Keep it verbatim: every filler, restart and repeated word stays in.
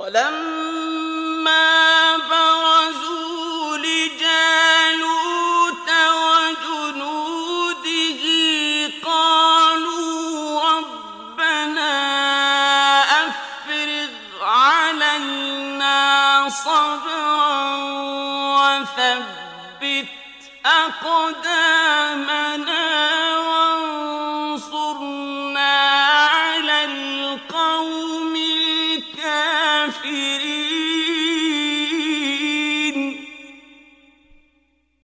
وَلَمَّا بَرَزُوا لِجَالُوتَ وَجُنُودِهِ قَالُوا رَبَّنَا أَفْرِغْ عَلَيْنَا صَبْرًا وَثَبِّتْ أَقْدَامَنَا